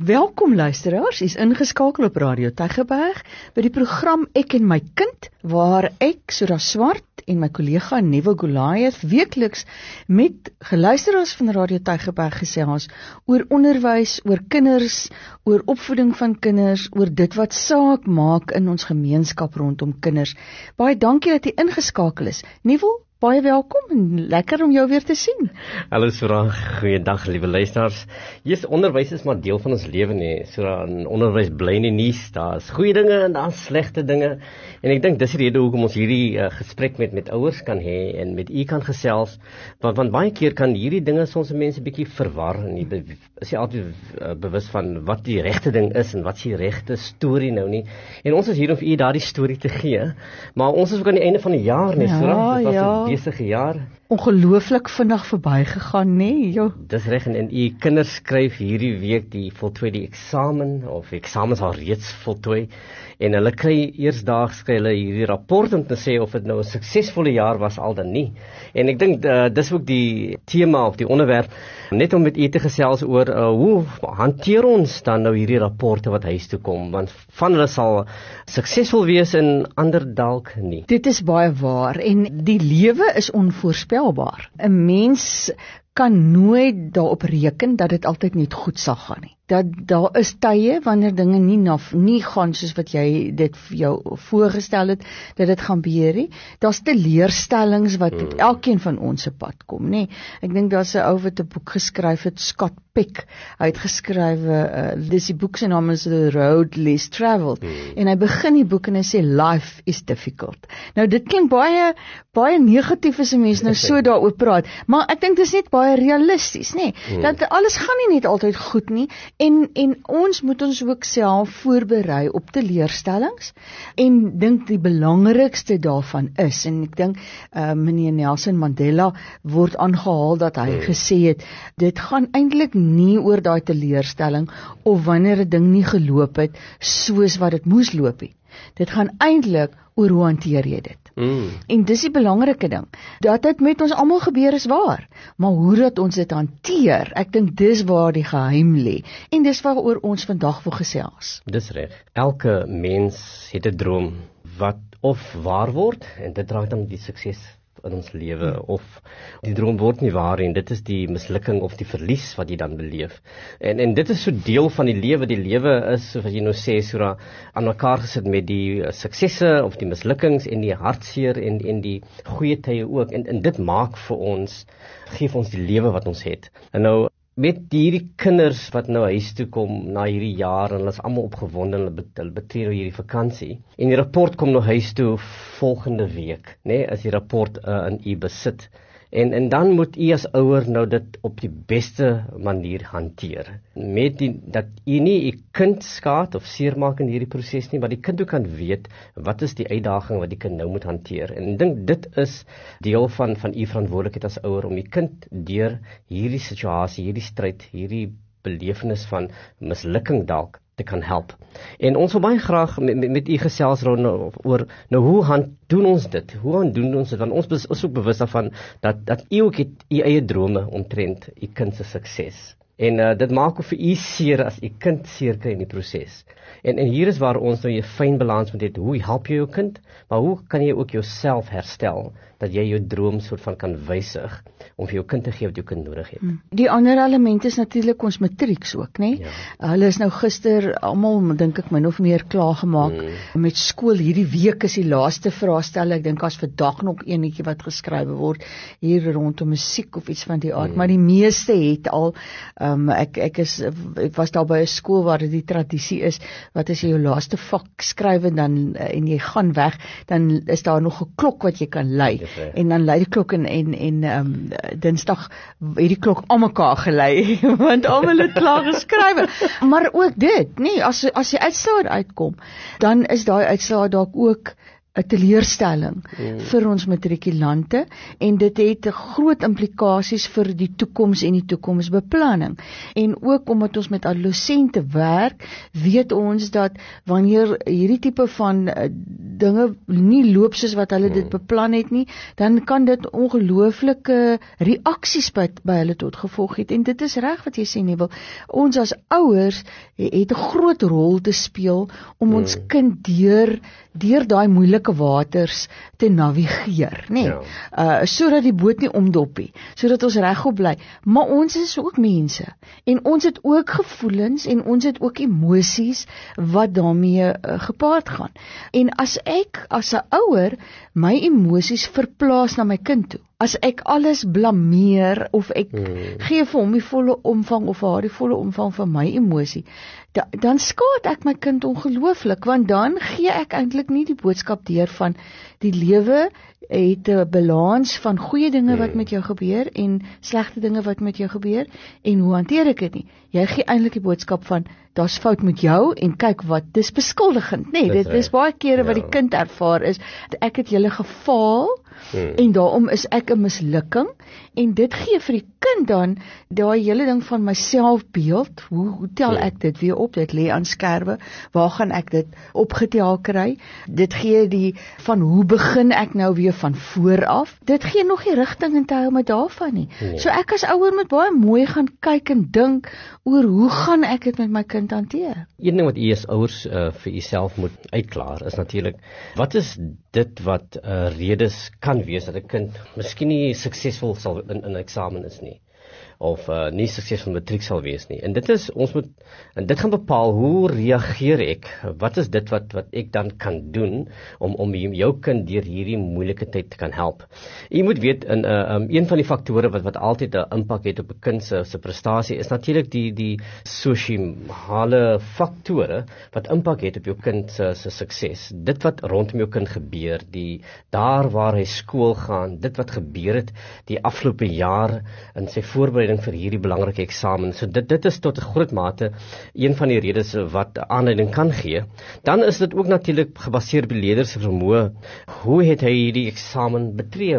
Welkom luisteraars, u is ingeskakel op Radio Tygerberg by die program Ek en my kind, waar ek, Sura Swart en my kollega Neville Goliath weekliks met geluisteraars van Radio Tygerberg gesels oor onderwys, oor kinders, oor opvoeding van kinders, oor dit wat saak maak in ons gemeenskap rondom kinders. Baie dankie dat u ingeskakel is. Neville, baie welkom en lekker om jou weer te sien. Hallo Sura, goeiedag liewe luisteraars. Onderwys is maar deel van ons lewe nie. Sura, onderwys bly nie nuus. Daar's goeie dinge en daar's slegte dinge. En ek dink dis die rede hoekom ons hierdie gesprek met ouers kan hê en met u kan gesels, want baie keer kan hierdie dinge soms mense bietjie verwar en jy is nie altyd bewus van wat die regte ding is en wat is die regte storie nou nie. En ons is hier om vir u daardie storie te gee, maar ons is ook aan die einde van die jaar nie, Sura. Dit was 'n besige jaar. Ongelooflik vinnig verbygegaan, nee, joh. Dis reg, en u kinders skryf hierdie week die voltooi die eksamen, of eksamens al reeds voltooi, en hulle kry eersdaags hulle hierdie rapport om te sê of dit nou 'n suksesvolle jaar was al dan nie. En ek dink dis ook die tema of die onderwerp, net om met u te gesels oor hoe hanteer ons dan nou hierdie rapporte wat huis toe kom, want van hulle sal suksesvol wees en ander dalk nie. Dit is baie waar, en die lewe is onvoorspelbaar. 'n Mens kan nooit daarop reken dat dit altyd net goed sal gaan nie. Dat daar is tye wanneer dinge nie gaan soos wat jy dit vir jou voorgestel het, dat dit gaan gebeur nie. Daar's teleurstellings wat met elkeen van ons se pad kom, nê. Ek dink daar's 'n ou wat 'n boek geskryf het, Scott Peck. Hy het geskryf, dis die boek se naam is The Road Less Traveled. En hy begin die boek en hy sê life is difficult. Nou dit klink baie negatief as 'n mens nou so daaroor praat, maar ek dink dit is net baie realisties, nê. Dat alles gaan nie net altyd goed nie. En ons moet ons ook self voorberei op teleurstellings en dink die belangrikste daarvan is, en ek dink meneer Nelson Mandela word aangehaal dat hy gesê het, dit gaan eintlik nie oor daai teleurstelling of wanneer 'n ding nie geloop het soos wat dit moes loop nie. Dit gaan eintlik oor hoe hanteer jy dit. En dis die belangrike ding. Dat dit met ons almal gebeur is waar, maar hoe dat ons dit hanteer, ek dink dis waar die geheim lê. En dis waaroor ons vandag wil gesels. Dis reg. Elke mens het 'n droom wat of waar word, en dit raak dan die sukses in ons lewe, of die droom word nie waar en dit is die mislukking of die verlies wat jy dan beleef. En dit is so deel van die lewe. Die lewe is, soos jy nou sê, Sura, aan mekaar gesit met die suksesse of die mislukkings en die hartseer en die goeie tye ook. En dit maak vir ons, geef ons die lewe wat ons het. En nou met hierdie kinders wat nou huis toe kom na hierdie jaar, en hulle is almal opgewonde, hulle betree nou hierdie vakansie, en die rapport kom nou huis toe volgende week, is die rapport in u besit, en dan moet u as ouer nou dit op die beste manier hanteer, met dat u nie u kind skaad of seermaak in hierdie proses nie, maar die kind ook kan weet, wat is die uitdaging wat die kind nou moet hanteer, en ek dink dit is deel van u verantwoordelikheid as ouer, om die kind deur hierdie situasie, hierdie stryd, hierdie belewenis van mislukking dalk te kan help. En ons wil baie graag met u gesels oor hoe doen ons dit? Want ons is ook bewus daarvan dat u ook u eie drome omtrent u kind se sukses. En dit maak ook vir u seer as u kind seer kry in die proses. En hier is waar ons nou 'n fyn balans moet hê. Hoe help jy jou kind? Maar hoe kan jy ook jouself herstel, dat jy jou droom soort van kan wysig, om vir jou kind te gee wat jou kind nodig het. Die ander element is natuurlik ons matrieks ook, né? Ja. Hulle is nou gister almal, dink ek, min of meer klaar gemaak met skool. Hierdie week is die laaste vraestel. Ek dink as vandag nog enetjie wat geskrywe word hier rondom musiek of iets van die aard, maar die meeste het al ek was daar by 'n skool waar dit die tradisie is, wat as jy jou laaste vak skryf en jy gaan weg, dan is daar nog 'n klok wat jy kan lei. En dan lei die klok en Dinsdag het die klok aan mekaar gelei, want almal het klaar geskrywe. Maar ook dit, nee, as die uitslaer uitkom, dan is daai uitslaer dalk ook 'n teleurstelling vir ons matrikulante en dit het groot implikasies vir die toekoms en die toekomsbeplanning. En ook omdat ons met adolessente werk, weet ons dat wanneer hierdie tipe van dinge nie loop soos wat hulle dit beplan het nie, dan kan dit ongelooflike reaksies by hulle tot gevolg het. En dit is reg wat jy sê, Neville. Ons as ouers het 'n groot rol te speel om ons kind deur daai moeilike waters te navigeer, nê? Sodat die boot nie omdoppie, sodat ons regop bly. Maar ons is ook mense en ons het ook gevoelens en ons het ook emosies wat daarmee gepaard gaan. En as ek as 'n ouer my emosies verplaas na my kind toe, as ek alles blameer of ek gee vir hom die volle omvang of haar die volle omvang van my emosie, dan skaad ek my kind ongelooflik, want dan gee ek eintlik nie die boodskap deur van die lewe het 'n balans van goeie dinge wat met jou gebeur en slegte dinge wat met jou gebeur en hoe hanteer ek dit nie. Jy gee eintlik die boodskap van daar's fout met jou en kyk wat, dis beskuldigend, nê? Dit is baie kere wat die kind ervaar is, ek het julle gefaal en daarom is ek 'n mislukking en dit gee vir die kind dan daai hele ding van my selfbeeld, hoe tel ek dit weer op, dit lê aan skerwe, waar gaan ek dit opgetel kry, dit gee die van hoe begin ek nou weer van voor af, dit gee nog nie rigting en te hou met daarvan nie. So ek as ouer moet baie mooi gaan kyk en dink oor hoe gaan ek dit met my kind hanteer. Een ding wat u as ouers vir uself moet uitklaar is natuurlik, wat is dit wat redes kan wees dat 'n kind miskien nie suksesvol sal in 'n eksamen is nie, of nie suksesvol matriek sal wees nie. En dit gaan bepaal hoe reageer ek, wat is dit wat ek dan kan doen om jou kind deur hierdie moeilike tyd te kan help. Jy moet weet, een van die faktore wat altyd 'n impak het op 'n kind se prestasie is natuurlik die sosiale faktore wat impak het op jou kind se sukses. Dit wat rondom jou kind gebeur, daar waar hy skool gaan, dit wat gebeur het die afgelope jaar in sy voorbereiding vir hierdie belangrike eksamen. So dit is tot 'n groot mate een van die redes wat aanleiding kan gee. Dan is dit ook natuurlik gebaseer op die leerder se vermoë. Hoe het hy hierdie eksamen betree?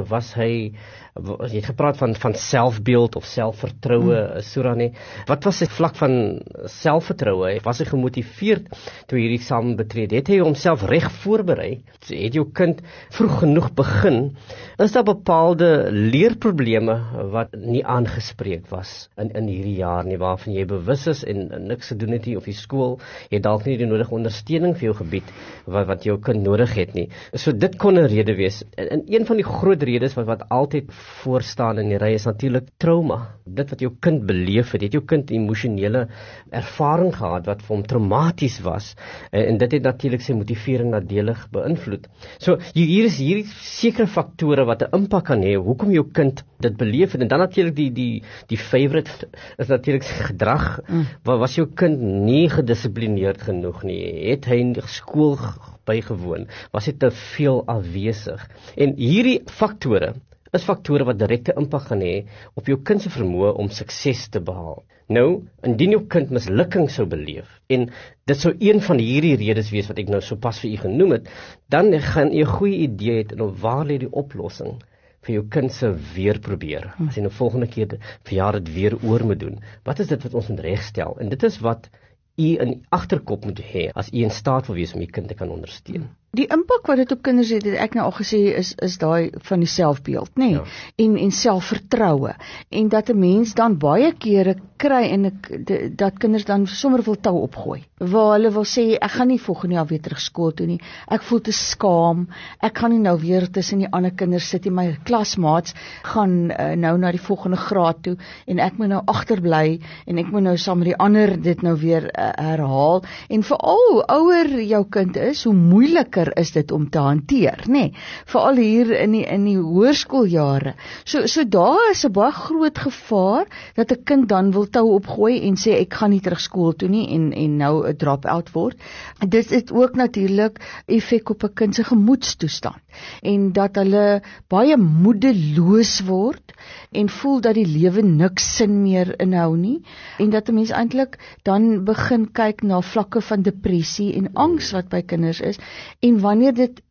Jy het gepraat van selfbeeld of selfvertroue, Surani. Wat was sy vlak van selfvertroue? Was hy gemotiveerd toe hierdie eksamen betree? Het hy homself reg voorberei? Het jou kind vroeg genoeg begin? Is daar bepaalde leerprobleme wat nie aangespreek was in hierdie jaar nie, waarvan jy bewus is en niks gedoen het nie, of die skool het dalk nie die nodige ondersteuning vir jou gebied wat jou kind nodig het nie. So dit kon 'n rede wees. En een van die groot redes wat altyd voorstaan in die ry is natuurlik trauma. Dit wat jou kind beleef het jou kind emosionele ervaring gehad wat vir hom traumaties was, en dit het natuurlik sy motivering nadelig beïnvloed. So hier is sekere faktore wat 'n impak kan hê hoekom jou kind dit beleef het. En dan natuurlik die favorite is natuurlik sy gedrag. Was jou kind nie gedissiplineerd genoeg nie? Het hy skool bygewoon? Was hy te veel afwesig? En hierdie faktore is faktore wat direkte impak gaan hê op jou kind se vermoë om sukses te behaal. Nou, indien jou kind mislukking sou beleef, en dit sou een van hierdie redes wees wat ek nou sopas vir u genoem het, dan gaan jy 'n goeie idee hê en waar lê die oplossing vir jou kind se weer probeer. As jy nou volgende keer vir jaar dit weer oor moet doen, wat is dit wat ons moet regstel? En dit is wat u in die agterkop moet hê as u in staat wil wees om u kind te kan ondersteun. Die impak wat dit op kinders het ek nou al gesê, is daai van die selfbeeld, nê? Ja. En selfvertroue. En dat 'n mens dan baie kere kry en dat kinders dan sommer wil tou opgooi. Waar hulle wil sê, ek gaan nie volgende jaar weer terug skool toe nie. Ek voel te skaam. Ek gaan nie nou weer tussen die ander kinders sit nie. My klasmaats gaan nou na die volgende graad toe en ek moet nou agterbly en ek moet nou saam met die ander dit nou weer herhaal. En veral hoe ouer jou kind is, hoe moeiliker is dit om te hanteer, nê? Veral hier in die hoërskooljare. So daar is 'n baie groot gevaar dat 'n kind dan wil tou opgooi en sê ek gaan nie terug skool toe nie en nou 'n drop-out word. Dit het ook natuurlik effek op 'n kind se gemoedstoestand en dat hulle baie moedeloos word en voel dat die lewe niks sin meer inhou nie en dat 'n mens eintlik dan begin kyk na vlakke van depressie en angs wat by kinders is. En wanneer dit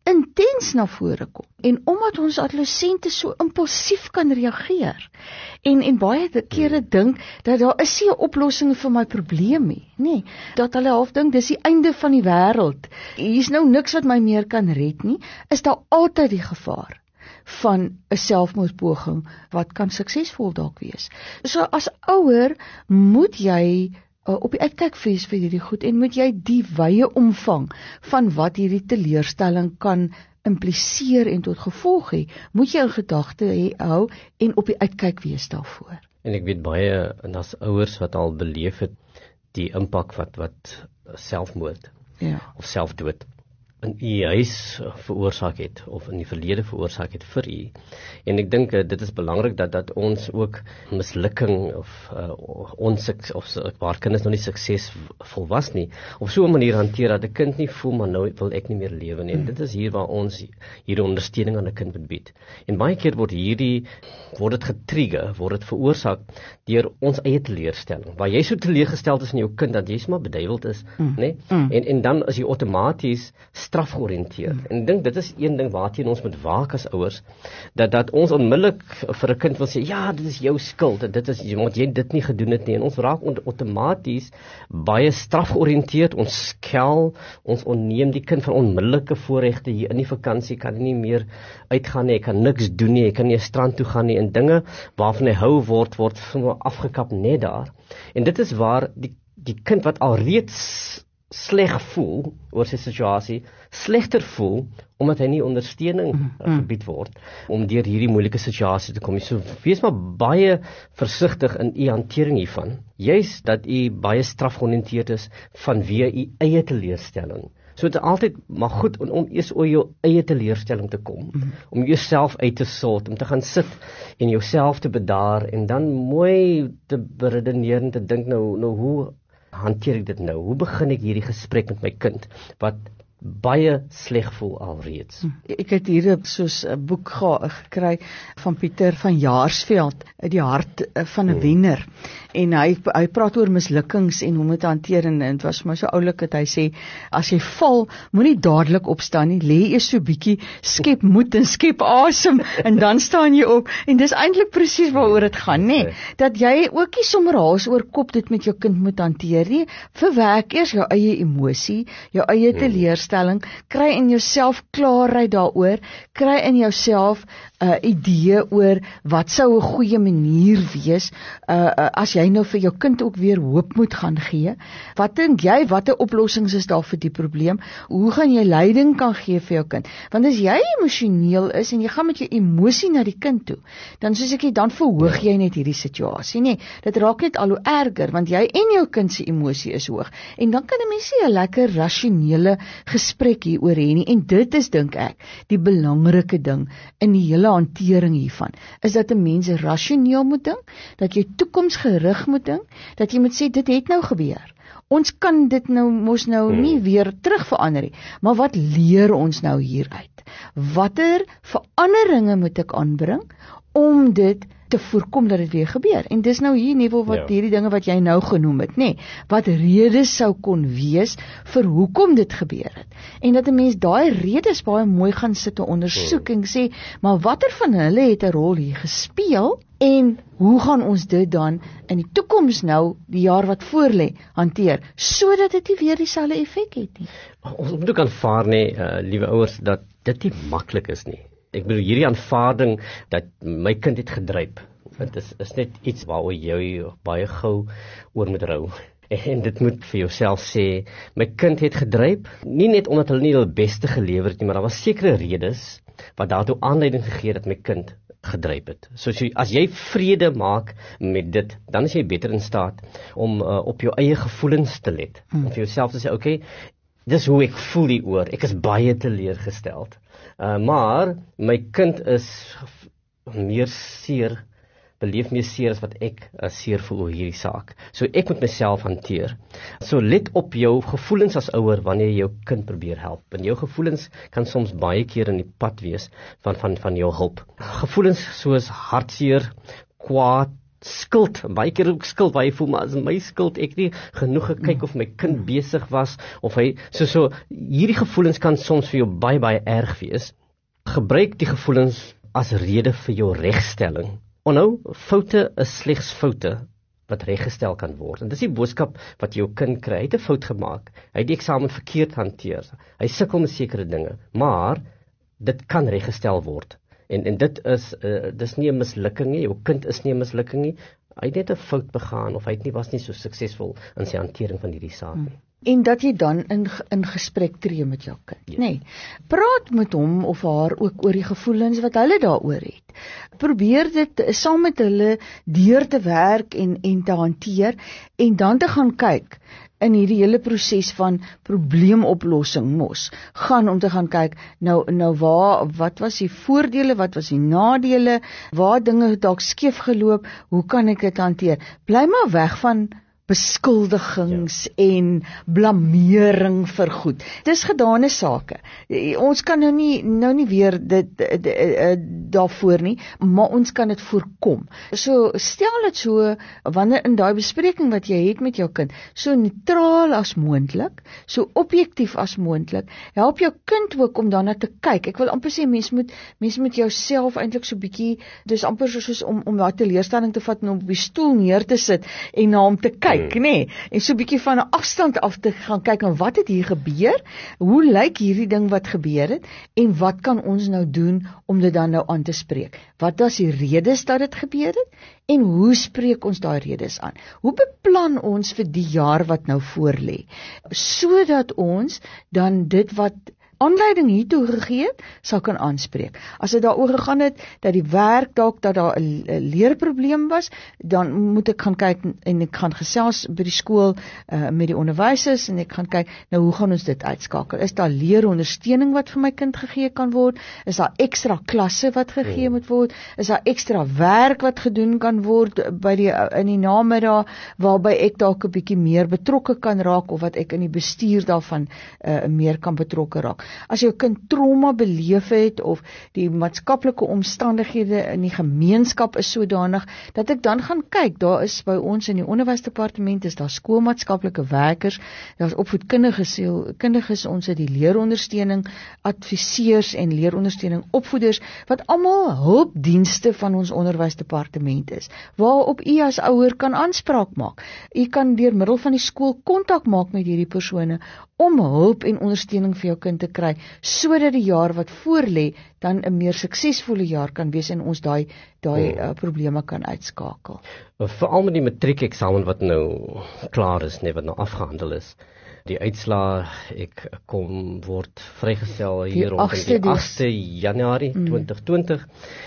intens na vore kom. En omdat ons adolessente so impulsief kan reageer en baie kere dink dat daar is nie 'n oplossing vir my probleem nie, nee, dat hulle half dink dis die einde van die wêreld. Hier's nou niks wat my meer kan red nie, is daar altyd die gevaar van 'n selfmoordpoging wat kan suksesvol dalk wees. So as ouer moet jy op die uitkyk wees vir hierdie goed en moet jy die wye omvang van wat hierdie teleurstelling kan impliseer en tot gevolg hê, moet jy in gedagte hou en op die uitkyk wees daarvoor. En ek weet baie, en as ouers wat al beleef het die impak wat selfmoord of selfdood in u huis veroorsaak het of in die verlede veroorsaak het vir u. En ek dink dit is belangrik dat ons ook mislukking of waar kinders nog nie suksesvol was nie, op so 'n manier hanteer dat 'n kind nie voel maar nou wil ek nie meer lewe nie. En dit is hier waar ons hierdie ondersteuning aan 'n kind moet bied. En baie keer word dit getrigger, word dit veroorsaak deur ons eie teleurstelling. Waar jy so teleurgesteld is in jou kind dat jy sommer beduiweld is, nê? En dan is jy outomaties strafgeoriënteerd. En ek dink dit is een ding waarteen ons moet waak as ouers, dat ons onmiddellik vir 'n kind wil sê, ja, dit is jou skuld, en dit is omdat jy dit nie gedoen het nie, en ons raak outomaties baie strafgeoriënteerd, ons skel, ons onneem die kind van onmiddellike voorregte. Hier in die vakansie kan hy nie meer uitgaan nie, hy kan niks doen nie, hy kan nie 'n strand toe gaan nie, en dinge waarvan hy hou word afgekap net daar. En dit is waar die kind wat alreeds sleg voel oor sy situasie, slegter voel, omdat hy nie ondersteuning gebied word, om deur hierdie moeilike situasie te kom. So wees maar baie versigtig in u hantering hiervan, juis dat u baie strafgeoriënteerd is vanweë u eie teleurstelling. So dit is altyd maar goed om eers oor jou eie teleurstelling te kom, om jouself uit te sort, om te gaan sit en jouself te bedaar, en dan mooi te beredeneer en te dink, nou hoe hanteer ek dit nou? Hoe begin ek hierdie gesprek met my kind, wat baie sleg voel alreeds? Ek het hier soos 'n boek gekry van Pieter van Jaarsveld, Die hart van 'n wenner. En hy praat oor mislukkings en hoe om dit te hanteer, en dit was vir my so oulik dat hy sê, as jy val, moenie dadelik opstaan nie, lê eers so bietjie, skep moed en skep asem, en dan staan jy op. En dis eintlik presies waaroor dit gaan, nê? Dat jy ook nie sommer haas oor kop dit met jou kind moet hanteer nie. Verwerk eers jou eie emosie, jou eie teleurstelling, kry in jouself klaarheid daaroor, kry in jouself idee oor wat sou 'n goeie manier wees, as jy nou vir jou kind ook weer hoop moet gaan gee. Wat dink jy, watter oplossings is daar vir die probleem? Hoe gaan jy leiding kan gee vir jou kind? Want as jy emosioneel is en jy gaan met jou emosie na die kind toe, dan soos ek dan verhoog jy net hierdie situasie, nee. Dit raak net al hoe erger, want jy en jou kind se emosie is hoog. En dan kan 'n mens nie 'n lekker rasionele gesprek hieroor hê nie. En dit is, dink ek, die belangrike ding in die hele hantering hiervan, is dat 'n mens rasioneel moet dink, dat jy toekomsgerig moet dink, dat jy moet sê, dit het nou gebeur. Ons kan dit mos nie weer terug verander nie, maar wat leer ons nou hieruit? Watter veranderinge moet ek aanbring om dit te voorkom dat dit weer gebeur? En dis nou hier Neville wat hierdie dinge wat jy nou genoem het, nê, wat redes sou kon wees vir hoekom dit gebeur het. En dat 'n mens daai redes baie mooi gaan sit en ondersoek en sê, maar watter van hulle het 'n rol hier gespeel, en hoe gaan ons dit dan in die toekoms nou, die jaar wat voorlê, hanteer, sodat dit nie weer dieselfde effek het nie. Ons moet ook aanvaar, liewe ouers, dat dit nie maklik is nie. Ek bedoel, hierdie aanvaarding dat my kind het gedryp, dit is net iets waaroor jy baie gou oor moet rou. En dit moet vir jouself sê, my kind het gedryp, nie net omdat hulle nie hulle beste gelewer het nie, maar daar was sekere redes wat daartoe aanleiding gegee dat my kind gedryp het. So as jy vrede maak met dit, dan is jy beter in staat om op jou eie gevoelens te let. Om vir jouself te sê, okay, dis hoe ek voel hieroor, ek is baie teleurgesteld. Maar my kind is meer seer, beleef meer seer as wat ek seer voel oor hierdie saak. So ek moet myself hanteer. So let op jou gevoelens as ouer wanneer jy jou kind probeer help. En jou gevoelens kan soms baie keer in die pad wees van jou hulp. Gevoelens soos hartseer, kwaad, skuld, baie keer ook skuld, waar jy voel, maar is my skuld, ek nie genoeg gekyk of my kind besig was, of hy, so, hierdie gevoelens kan soms vir jou baie erg wees. Gebruik die gevoelens as rede vir jou regstelling. Onthou, foute is slegs foute wat reggestel kan word. En dis die boodskap wat jou kind kry. Hy het 'n fout gemaak. Hy het die eksamen verkeerd hanteer. Hy sukkel met sekere dinge, maar dit kan reggestel word. En dit is dis nie 'n mislukking nie. Jou kind is nie 'n mislukking nie. Hy het net 'n fout begaan of was nie so suksesvol in sy hantering van hierdie saak nie. En dat jy dan in gesprek tree met jou kind. Ja. Nee, praat met hom of haar ook oor die gevoelens wat hulle daaroor het. Probeer dit saam met hulle deur te werk en te hanteer en dan te gaan kyk in hierdie hele proses van probleemoplossing gaan om te gaan kyk, nou wat was die voordele, wat was die nadele, waar dinge dalk skeef geloop, hoe kan ek dit hanteer? Bly maar weg van beskuldigings en blamering vir goed. Dis gedane sake. Ons kan nou nie weer dit daarvoor nie, maar ons kan dit voorkom. So stel dit so, wanneer in daai bespreking wat jy het met jou kind, so neutraal as moontlik, so objektief as moontlik, help jou kind ook om daarna te kyk. Ek wil amper sê, mens moet jouself eintlik so bietjie, dis amper soos om daai teleurstelling te vat en op die stoel neer te sit en na hom te kyk. En so 'n bietjie van 'n afstand af te gaan kyk en wat het hier gebeur, hoe lyk hierdie ding wat gebeur het, en wat kan ons nou doen om dit dan nou aan te spreek? Wat was die redes dat dit gebeur het, en hoe spreek ons daai redes aan? Hoe beplan ons vir die jaar wat nou voorlê, sodat ons dan dit wat aanleiding hiertoe gegee het, sal kan aanspreek. As dit daaroor gegaan het, dat die werk dalk, dat daar 'n leerprobleem was, dan moet ek gaan kyk, en ek gaan gesels by die skool met die onderwysers, en ek gaan kyk, nou hoe gaan ons dit uitskakel? Is daar leerondersteuning wat vir my kind gegee kan word? Is daar ekstra klasse wat gegee moet word? Is daar ekstra werk wat gedoen kan word in die namiddag, waarby ek dalk 'n bietjie meer betrokke kan raak, of wat ek in die bestuur daarvan meer kan betrokke raak? As jou kind trauma beleef het, of die maatskaplike omstandighede in die gemeenskap is sodanig, dat ek dan gaan kyk, daar is by ons in die onderwysdepartement, is daar skoolmaatskaplike werkers, daar is opvoedkundiges, ons het die leerondersteuning, adviseurs en leerondersteuning opvoeders, wat almal hulpdienste van ons onderwysdepartement is, waarop u as ouer kan aanspraak maak. U kan deur middel van die skool kontak maak met hierdie persone, om hulp en ondersteuning vir jou kind te kry, sodat die jaar wat voorlê dan 'n meer suksesvolle jaar kan wees en ons daai probleme kan uitskakel. Veral met die matriekeksamen wat nou klaar is, wat nou afgehandel is. Die uitslae, ek word vrygestel hier rond die 8de Januarie 2020.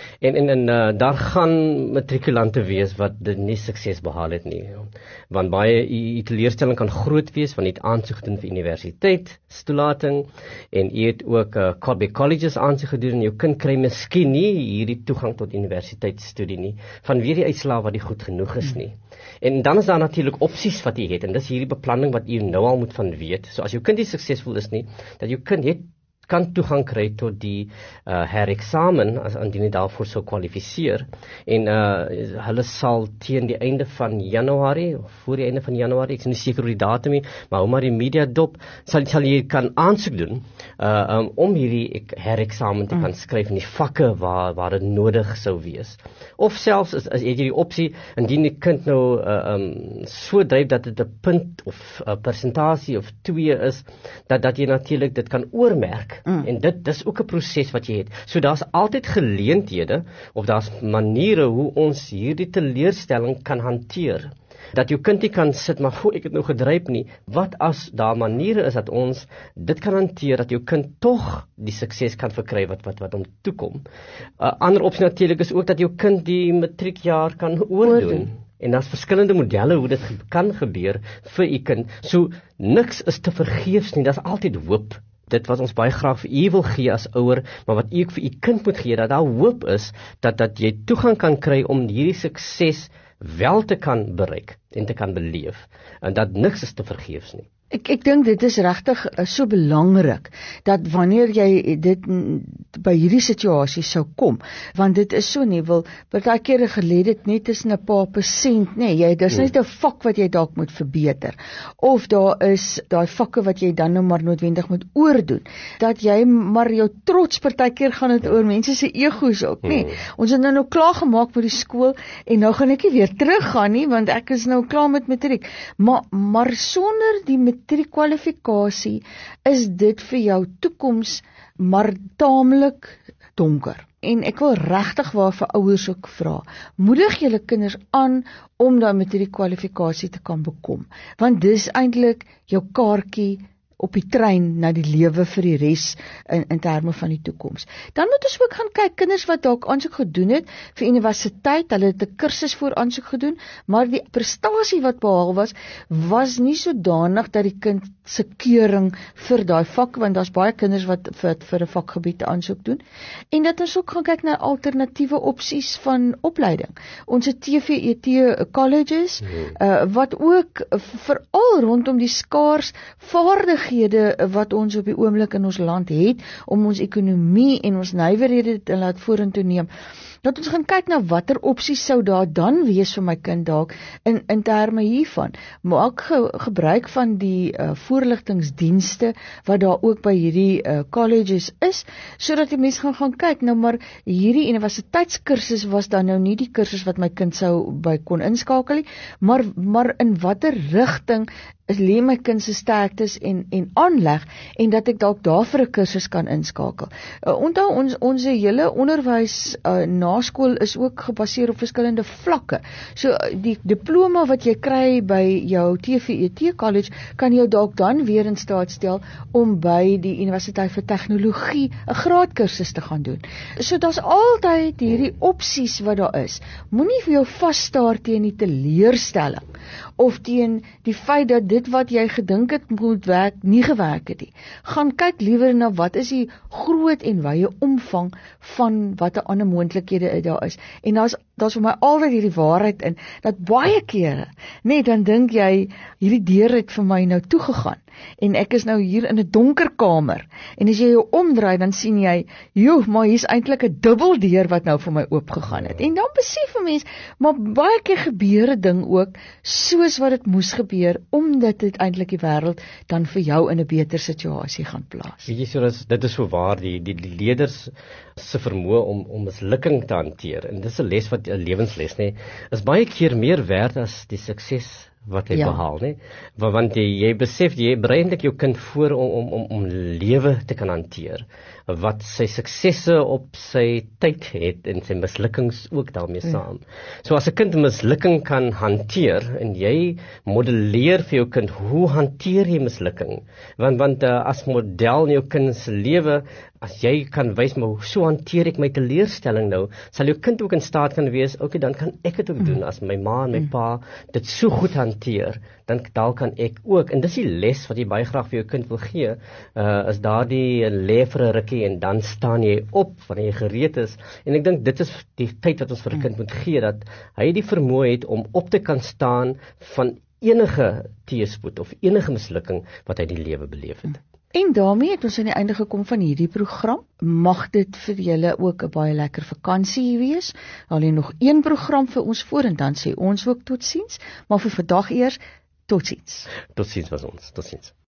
En daar gaan matrikulante wees wat dit nie sukses behaal het nie. Want baie die teleurstelling kan groot wees, want jy het aansoek gedoen vir universiteitstoelating, en jy het ook by colleges aansoek gedoen, en jou kind kry miskien nie hierdie toegang tot universiteitsstudie nie, vanweer die uitslae wat nie goed genoeg is nie. En dan is daar natuurlik opsies wat jy het, en dis hierdie beplanning wat jy nou al moet van weet. So as jou kind nie suksesvol is nie, dat jou kind kan toegang kry tot die hereksamen, as indien jy daarvoor sou kwalifiseer, en hulle sal teen die einde van Januarie, of voor die einde van Januarie, ek is nie seker oor die datum nie, maar hou maar die media dop, sal jy kan aansoek doen, om hierdie hereksamen te kan skryf in die vakke waar dit nodig sou wees. Of selfs, as jy die opsie, indien die kind nou so dryf dat dit 'n punt of 'n persentasie of 2 is, dat jy natuurlik dit kan oormerk. En dis ook 'n proses wat jy het. So daar's altyd geleenthede, of daar's maniere hoe ons hierdie teleurstelling kan hanteer. Dat jou kind nie kan sit, maar ek het nou gedryf nie. Wat as daar maniere is dat ons dit kan hanteer, dat jou kind tog die sukses kan verkry wat hom toekom. Ander opsie natuurlik is ook dat jou kind die matriekjaar kan oordoen. En daar's verskillende modelle hoe dit kan gebeur vir u kind. So niks is te vergeefs nie, daar's altyd hoop. Dit wat ons baie graag vir u wil gee as ouer, maar wat u ook vir u kind moet gee, dat daar hoop is, dat jy toegang kan kry om hierdie sukses wel te kan bereik. en te kan beleef, en dat niks is te vergeefs nie. Ek dink dit is regtig so belangrik dat wanneer jy dit by hierdie situasie sou kom, want dit is so nie, baie kere gelê dit net is 'n paar persent, nee, dis net 'n vak wat jy dalk moet verbeter, of daar is daai vakke wat jy dan nou maar noodwendig moet oordoen, dat jy maar jou trots party keer gaan dit oor mense se egos ook, nee. Ons het nou klaar gemaak met die skool, en nou gaan ek nie weer teruggaan nie, want ek is nou klaar met matriek, maar sonder die matriekkwalifikasie is dit vir jou toekoms maar taamlik donker. En ek wil regtig waar vir ouers ook vra, moedig julle kinders aan om daai matriekkwalifikasie te kan bekom, want dis eintlik jou kaartjie op die trein na die lewe vir die res in terme van die toekoms. Dan moet ons ook gaan kyk, kinders wat dalk aansoek gedoen het vir universiteit, hulle het 'n kursus voor aansoek gedoen, maar die prestasie wat behaal was nie sodanig dat die kind se keuring vir daai vak, want daar's baie kinders wat vir 'n vakgebied aansoek doen, en dat ons ook gaan kyk na alternatiewe opsies van opleiding. Ons het TVET colleges, wat ook veral rondom die skaars vaardighede wat ons op die oomblik in ons land het, om ons ekonomie en ons nywerhede te laat vorentoe neem, dat ons gaan kyk na watter opsies sou daar dan wees vir my kind dalk in terme hiervan. Maak gebruik van die voorligtingsdienste wat daar ook by hierdie colleges is, sodat die mense gaan kyk, nou maar hierdie universiteitskursus was dan nou nie die kursus wat my kind sou by kon inskakel nie, maar in watter rigting lê my kind se sterktes en aanleg, en dat ek dalk daar vir 'n kursus kan inskakel. Onthou ons hele onderwys naskool is ook gebaseer op verskillende vlakke. So die diploma wat jy kry by jou TVET college kan jou dalk dan weer in staat stel om by die Universiteit vir Tegnologie 'n graadkursus te gaan doen. So daar's altyd hierdie opsies wat daar is. Moenie vir jou vasstaar teen die teleurstelling of teen die feit dat dit wat jy gedink het moet werk, nie gewerk het nie. Gaan kyk liewer na wat is die groot en wye omvang van wat 'n ander moontlikhede daar is. En daar's vir my altyd hierdie waarheid in, dat baie kere, dan dink jy, hierdie deur het vir my nou toegegaan, en ek is nou hier in 'n donker kamer, en as jy jou omdraai, dan sien jy, maar hier's eintlik 'n dubbeldeur wat nou vir my oopgegaan het, en dan besef 'n mens, maar baie keer gebeur 'n ding ook, soos wat dit moes gebeur, omdat dit eintlik die wêreld dan vir jou in 'n beter situasie gaan plaas. Weet jy, so dit is so waar, die leerders se vermoë om mislukking te hanteer, en dis 'n les wat 'n lewensles, is baie keer meer werd as die sukses wat hy behaal, want jy besef, jy berei eintlik jou kind voor om lewe te kan hanteer, wat sy suksesse op sy tyd het, en sy mislukkings ook daarmee saam. So as 'n kind 'n mislukking kan hanteer, en jy modelleer vir jou kind, hoe hanteer jy mislukking, want as model in jou kind se lewe, as jy kan wys, maar so hanteer ek my teleurstelling nou, sal jou kind ook in staat kan wees, okay, dan kan ek dit ook doen, as my ma en my pa dit so goed hanteer, dan kan ek ook, en dis die les wat jy baie graag vir jou kind wil gee, is daardie lê vir 'n rukkie, en dan staan jy op, wanneer jy gereed is, en ek dink dit is die tyd wat ons vir 'n kind moet gee, dat hy die vermoë het om op te kan staan van enige teëspoed, of enige mislukking wat hy die lewe beleef het. En daarmee het ons aan die einde gekom van hierdie program. Mag dit vir julle ook 'n baie lekker vakansie wees. Alleen nog een program vir ons voor, en dan sê ons ook totsiens, maar vir vandag eers totsiens. Totsiens was ons, totsiens.